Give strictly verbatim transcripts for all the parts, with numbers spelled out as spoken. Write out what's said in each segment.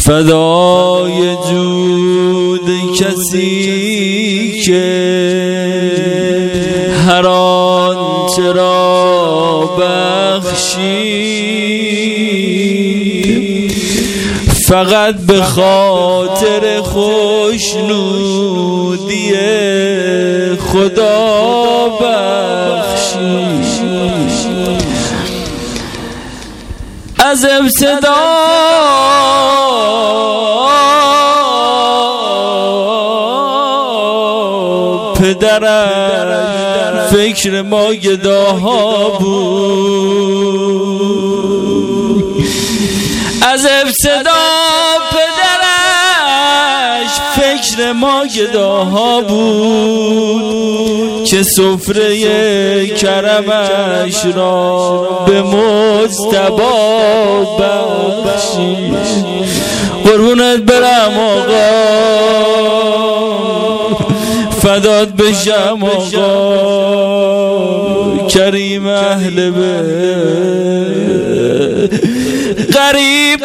فدای جود کسی که هر آنچه را بخشید فقط به خاطر خوشنودی خدا بخشید. از ابتدا پدرم فکر ما گداها بود. از ابتدا پدرش فکر ما گداها بود که سفره کرمش را به مجتبی بخشید. قربونت برم آقا، فدات بشم آقا، کریم اهل بیت. غریب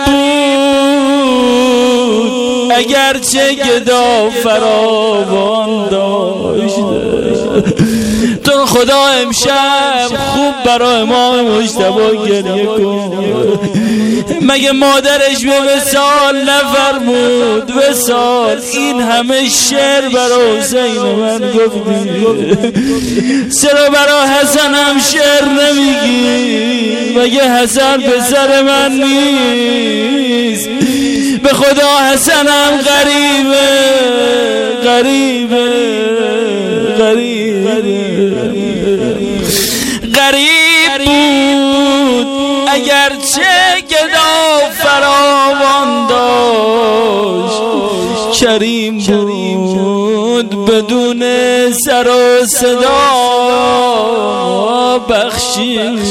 بود اگرچه گدا فراوان داشته. تو خدا امشب خوب برای امام مجتبی گریه کن. مگه مادرش به وصال نفرمود وصال؟ این همه شعر برای حسین من گفتی، چرا برای حسن هم شعر نمیگی؟ مگه حسن پسر من نیست؟ به خدا حسن هم غریبه غریبه غریبه غریب بود اگرچه گدا فراوان داشت. کریم بود بدون سر و صدا بخشید.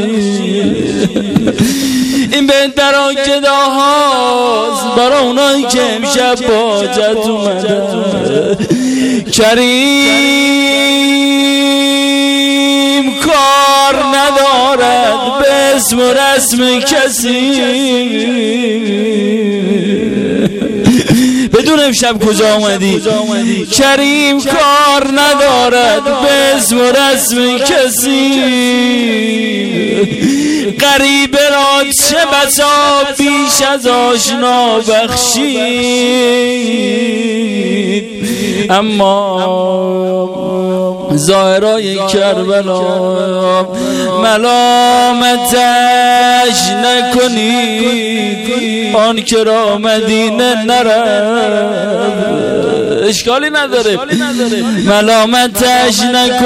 این بیت برای گداهاست، برای اونایی که امشب باجت اومدن. کریم کار ندارد به اسم و رسم کسی. بدون امشب کجا آمدی؟ کریم کار ندارد به اسم و رسم کسی. غریب را چه بسا بیش از آشنا بخشید. اما ظاهرای کربلا ملامتش نکنید، آن که را مدینه نرفت. اشکالی نداره، ملامتش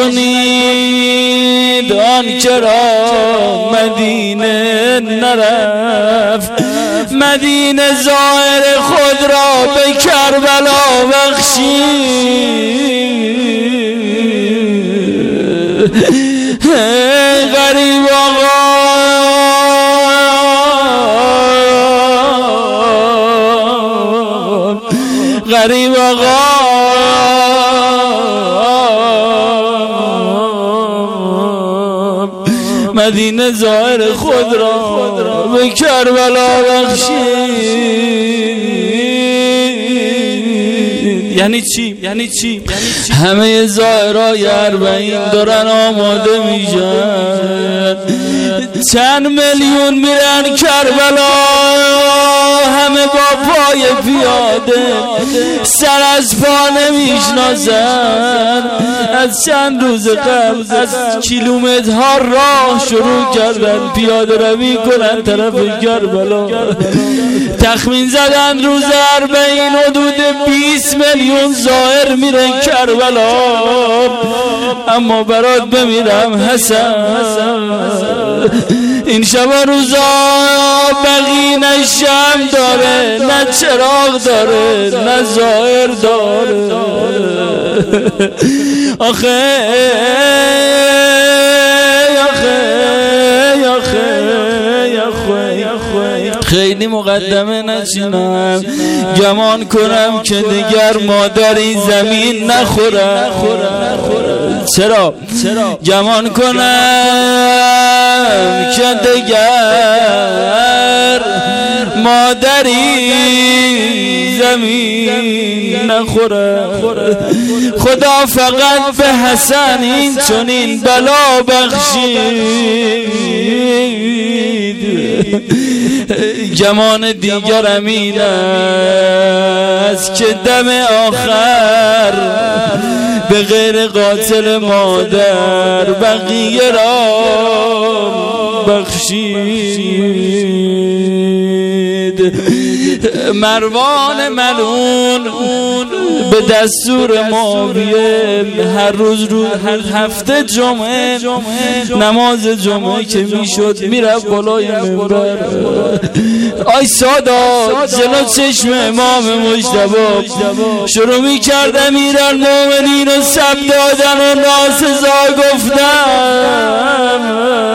نکنید، آن که را مدینه نرفت. مدینه ظاهر خود را به کربلا بخشید. غریب آقا غریب آقا مدینه ظاهر خود را به کربلا بخشید. یعنی چی؟ یعنی چی؟ همه ظاهرای اربعین دارن آماده میشن، چند میلیون میرن کربلا، همه با پای پیاده، سر از پا نمیشناسن. از چند روز قبل از کیلومترها راه شروع کردن پیاده روی کنن طرف کربلا. تخمین زدن روز اربعین حدود بیست میلیون زائر میرن کربلا. اما برات بمیرم حسن، این شب روزا بقی نه شم داره، نه چراغ داره، نه زائر داره. آخه آخه خیلی مقدمه نچینم، گمان کنم که دیگر مادری زمین نخورم. چرا؟ گمان کنم که دیگر مادری زمین نخوره. خدا فقط به حسن این چنین بلا بخشید. گمان دیگرم این است که دم آخر به غیر قاتل مادر بقیه را بخشید. مروان ملعون به دستور معاویه هر روز رو هر هفته جمعه نماز جمعه که میشد میرفت بالای منبر. آی سادات جلو چشم امام مجتبی شروع میکرد امیرالمومنین و سب دادن و ناسزا گفتن.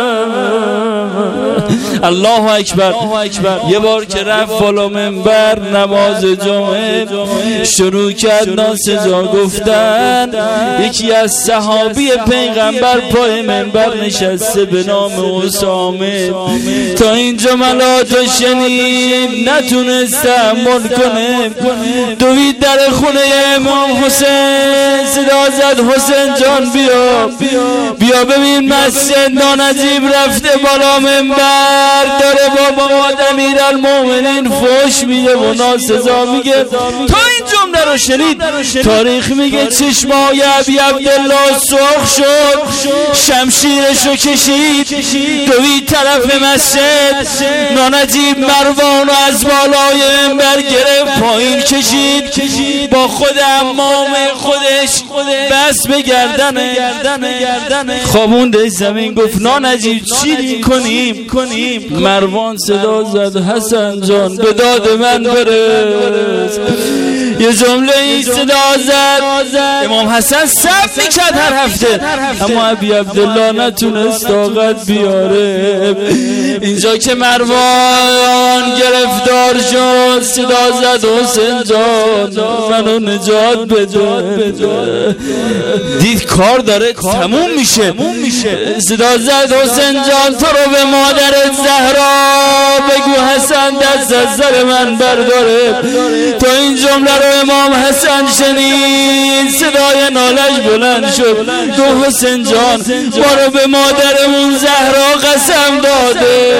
الله اکبر. یه بار که رفت بالا منبر نماز جمعه شروع کرد ناسزا گفتن. یکی از صحابی پیغمبر پای منبر نشسته به نام اسامه تا این جملات رو شنید نتونست تحمل کنه، دوید در خونه امام حسین صدا زد حسین جان بیا بیا ببین مسجد نانجیب رفته بالا منبر داره بابا امیرالمومنین فوش میده و ناسزا میگه. تا این جمله رو شنید تاریخ میگه چشمای ابی عبدالله سرخ شد، شمشیرشو کشید دوید طرف مسجد. نانجیب مروان از بالای منبر گرفت پایین کشید، با خود امام خودش بس به گردنه خوابونده زمین. گفت نانجیب چی کنیم؟ مروان صدا زد حسن جان به داد من برس. یه جمله ای صدا زد امام حسن صبر میکرد هر هفته، اما ابی عبدالله نتونست طاقت بیاره. اینجا که مروان گرفتار شد صدا زد حسین جان منو نجات بده. دید کار داره تموم میشه، صدا زد حسین جان تو رو به مادرت زهرا بگو حسن دست از سر من برداره. تا این جمله رو امام حسن شنید صدای نالش بلند شد، گفت حسین جان ما رو به مادرمون زهرا قسم داده.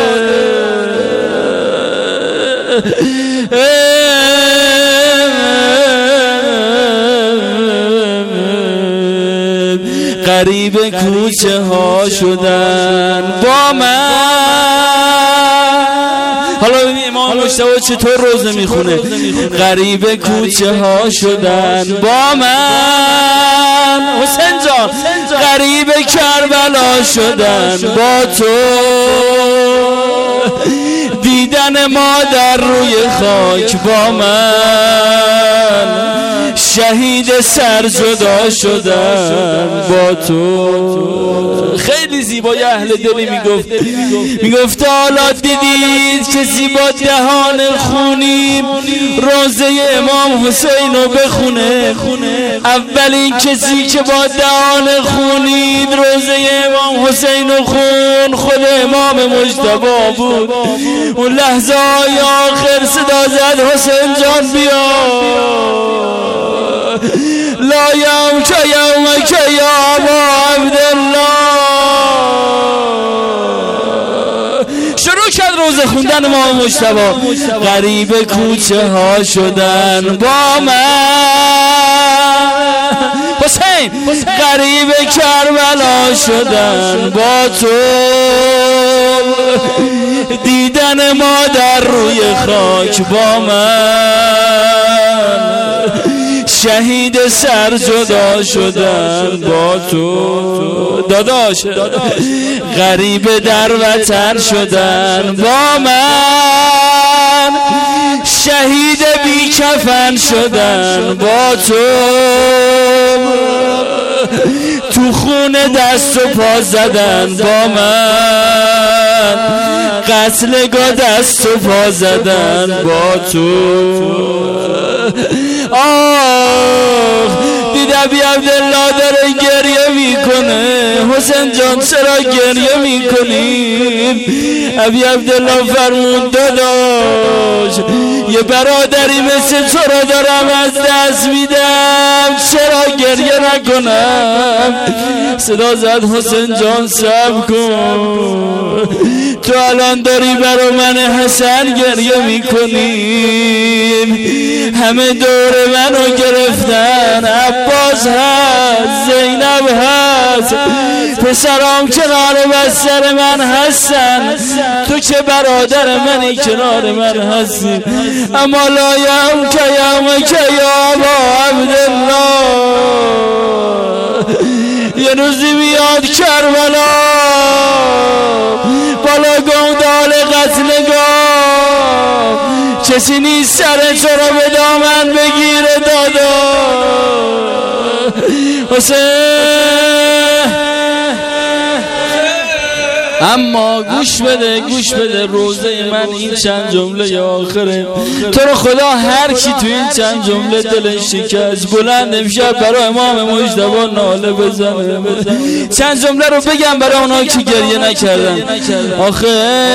غریب کوچه ها شدن با من. حالا ببین امام مجتبی چطور روزه میخونه. غریب کوچه ها شدن با من حسین جان، غریب کربلا شدن با تو. دیدن مادر روی خاک با من، شهید سر جدا شدن با تو. خیلی زیبای اهل دلی میگفت میگفت حالا دیدید کسی با دهان خونی روزه امام حسین رو بخونه؟ اولین کسی که با دهان خونی روزه امام حسین رو خون خود امام مجتبی بود. اون لحظه های آخر صدا زد حسین جان بیا لا یوم که یوم که یا ابا عبدالله. شروع کرد روزه خوندن امام مجتبی. غریب کوچه ها شدن با من حسین، غریب کربلا شدن با تو. دیدن مادر روی خاک با من، شهید سر جدا شدن با تو. داداش غریب در وطن شدن با من، شهید بی کفن شدن با تو. تو خون دست و پا زدن با من، قتلگاه دست و پا زدن با تو. آه دید ابی عبدالله داره گریه میکنه. حسین جان چرا گریه میکنیم؟ ابی عبدالله فرمود داداش یه برادری مثل تو را دارم از دست میدم، چرا گریه نکنم؟ صدا زد حسین جان صبر کن، تو الان داری برا من حسن گریه میکنیم، همه دور منو گرفتن، عباس هست، زینب هست، پسرام کنار بستر من هستن، تو که برادر منی کنار من هستی، اما لایم که یم که یا ابا عبدالله، یه روزی بیاد کربلا بالا گودال قتلگاه، کسی نیست سر تو رو به دامن بگیره دادا حسین. اما گوش بده گوش بده روزه من این چند جمله آخره، تو رو خدا هر کی تو این چند جمله دلش شکست بلند امشب برای امام مجتبی ناله بزنه. چند جمله رو بگم برای اونا که گریه نکردن. آخه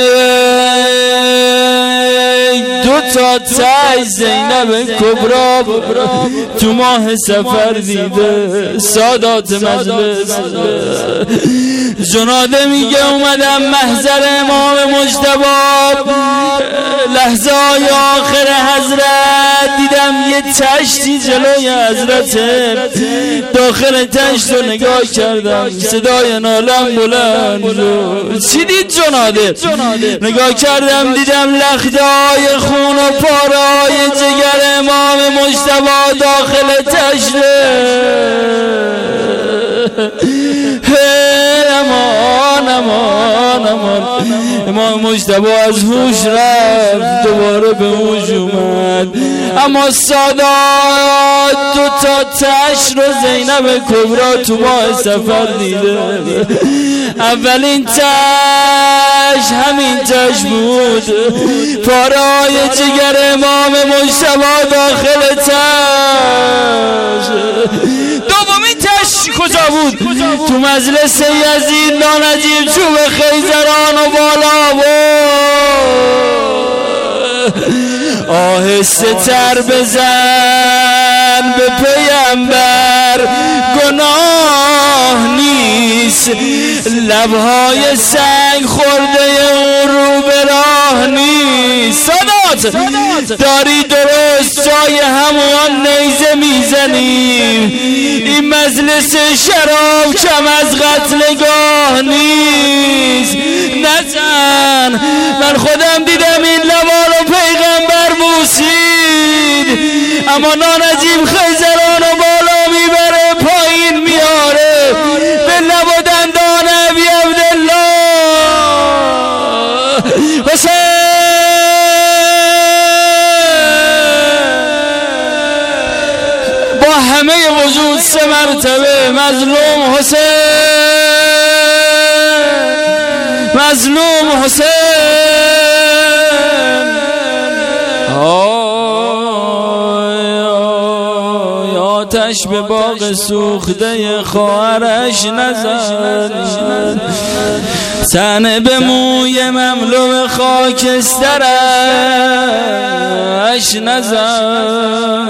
دو تا تای زینب کبرا تو ماه سفر دیده، سادات مجلس جناده میگه اومدم محضر امام مجتبی، لحظه های آخر حضرت دیدم یه تشتی جلوی حضرت، داخل تشت رو نگاه کردم صدای نالم بلند شد. چی دید جناده؟ نگاه کردم دیدم لخته های خون و پاره های جگر امام مجتبی داخل تشته. امان امان امان، امام مجتبی از هوش رفت دوباره به هوش اومد، اما سادات دو تا تش رو زینب کبرا تو ماه سفر دیده. اولین تش همین تش بود، پاره‌های جگر امام مجتبی داخل تش. دومین تش کجا بود؟ تو مجلس یزید نانجیب چوب خیزران و بالا بود. آهسته تر بزن به پیامبر گناه نیست، لبهای سنگ خورده اون رو به راه نیست. سادات داری درست جای همون نیزه میزنیم، این مجلس شراب کم از قتلگاه نیست. نزن، من خودم دیدم این لبا رو پیغمبر بوسید، اما نانجیب خیزران رو بالا میبره پایین میاره به لب و دندان ابی عبدالله حسین. با همه وجود سه مرتبه مظلوم حسین، مظلوم حسین. آتش به باغ سوخته خواهرش نزن، تنه به موی مملو خاکسترش نزن.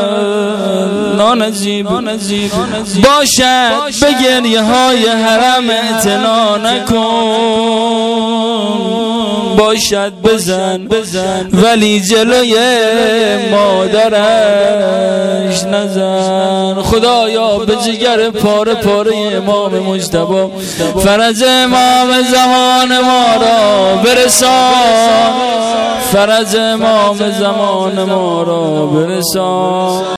نانجیب باشد به گریه های حرم اعتنا نکن، باشد بزن ولی جلوی مادرش نزن. خدایا به جگر پاره پاره امام مجتبی فرج امام زمان ما را برسان، فرج امام زمان ما را برسان.